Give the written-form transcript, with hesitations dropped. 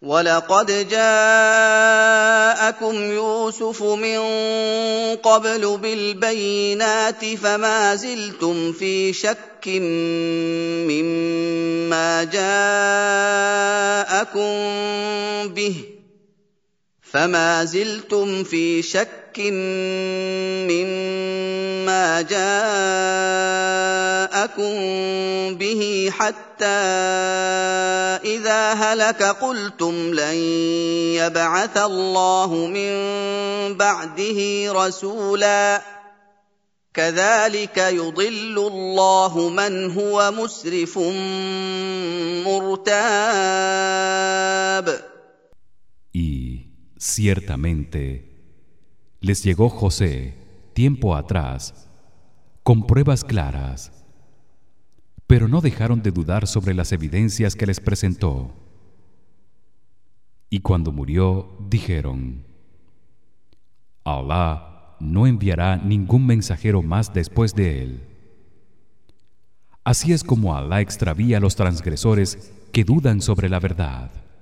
وَلَقَدْ جَاءَكُمْ يُوسُفُ مِن قَبْلُ بِالْبَيِّنَاتِ فَمَا زِلْتُمْ فِي شَكٍّ مِّمَّا جَاءَكُم بِهِ حَتَّىٰ إِذَا هَلَكَ قُلْتُمْ لَن يَبْعَثَ اللَّهُ مِن بَعْدِهِ رَسُولًا ۚ كَذَٰلِكَ يُضِلُّ اللَّهُ مَنْ هُوَ مُسْرِفٌ مُّرْتَابٌ. Y ciertamente les llegó José tiempo atrás con pruebas claras, pero no dejaron de dudar sobre las evidencias que les presentó. Y cuando murió, dijeron: Alá no enviará ningún mensajero más después de él. Así es como Alá extravía a los transgresores que dudan sobre la verdad.